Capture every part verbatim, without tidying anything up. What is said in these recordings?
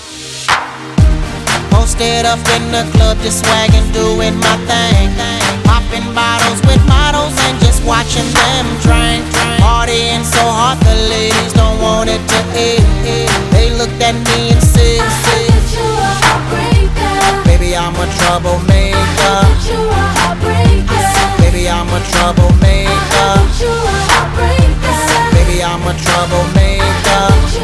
Posted up in the club, just swagging, doing my thing. Popping bottles with models and just watching them drink. Partying so hard, the ladies don't want it to end. They looked at me and said, baby, I'm a troublemaker. Baby, I'm a troublemaker. Baby, I'm a troublemaker.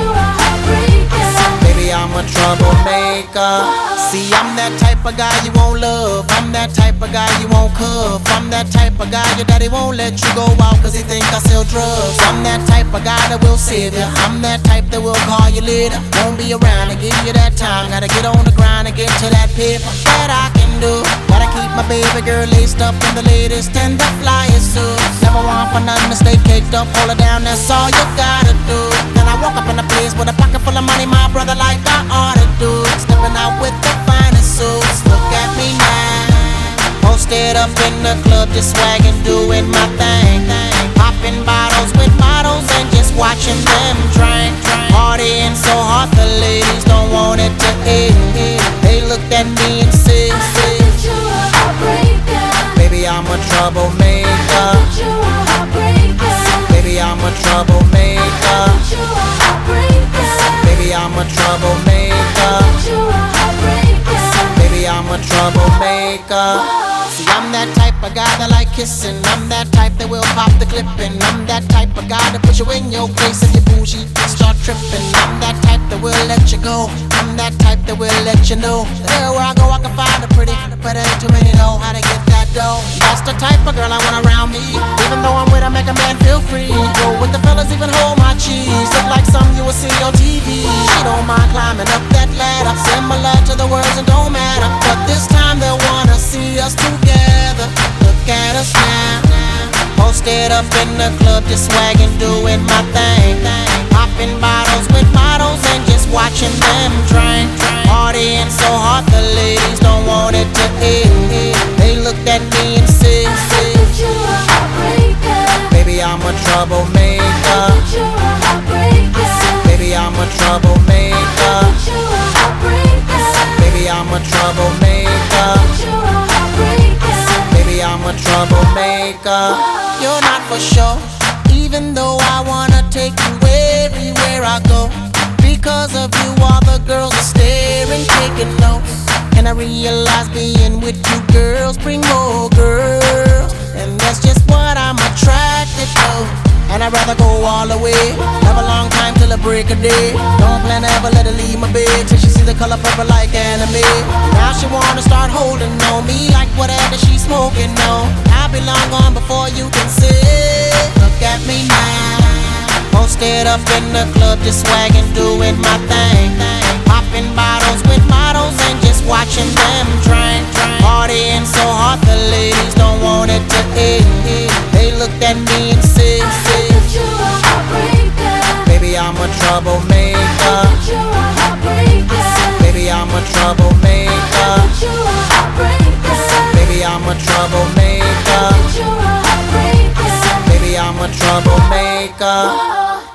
Baby, I'm a troublemaker. See, I'm that type of guy you won't love. I'm that type of guy you won't cuff. I'm that type of guy your daddy won't let you go out cause he think I sell drugs. I'm that type of guy that will save you. I'm that type that will call you later. Won't be around to give you that time. Gotta get on the grind and get to that paper that I can do. Gotta keep my baby girl laced up in the latest and the flyest suits. Never want for nothing to stay caked up. Hold her down, that's all you gotta do. Then I walk up in the place with a pocket full of money, my brother, like I ought to do. Stepping out with the finest suits. Look at me now. Posted up in the club, just swagging, doing my thing. Popping bottles with models and just watching them drink. Partying so hard, the ladies don't want it to end. They looked at me and said, baby, I'm a troublemaker. Baby, I'm a troublemaker. Baby, I'm a troublemaker. Baby, I'm a troublemaker. See, I'm that type of guy that like kissing. I'm that type that will pop the clipping. I'm that type of guy that put you in your place if you bougie start tripping. I'm that type that will let you go. I'm that type that will let you know that everywhere I go I can find a pretty, but ain't too many know how to get that dough. That's the type of girl I want around me. Even though I'm with her, make a man feel free. Go with the fellas, even hold my cheese. Look like something you will see on T V. She don't mind climbing up that ladder, similar to the words and don't matter. But this time they wanna see us together. Look at us now. Posted up in the club, just swagging, doing my thing. Popping bottles with models and just watching them drink. Partying so hard, the ladies don't want it to end. They looked at me and said, baby, I'm a troublemaker. Baby, I'm a troublemaker. Baby, I'm a troublemaker. Baby, I'm a troublemaker. You're not for sure, even though I wanna take you everywhere I go. Because of you, all the girls are staring, taking notes. And I realize being with you girls bring more girls, and that's just what I'm attracted to. And I'd rather go all the way, have a long time till the break of day. Don't plan to ever let her leave my bed till she see the color purple like anime. Now she wanna start holding on me like whatever she's smoking on. I'll be long gone before you can say, look at me now. Posted up in the club, just swagging, doing my thing. Popping bottles with models and just watching them drink. Partying so hard, the ladies don't want it to end. They looked at me and said, baby, I'm a troublemaker. Baby, I'm a troublemaker. Baby, I'm a troublemaker. Baby, I'm a troublemaker.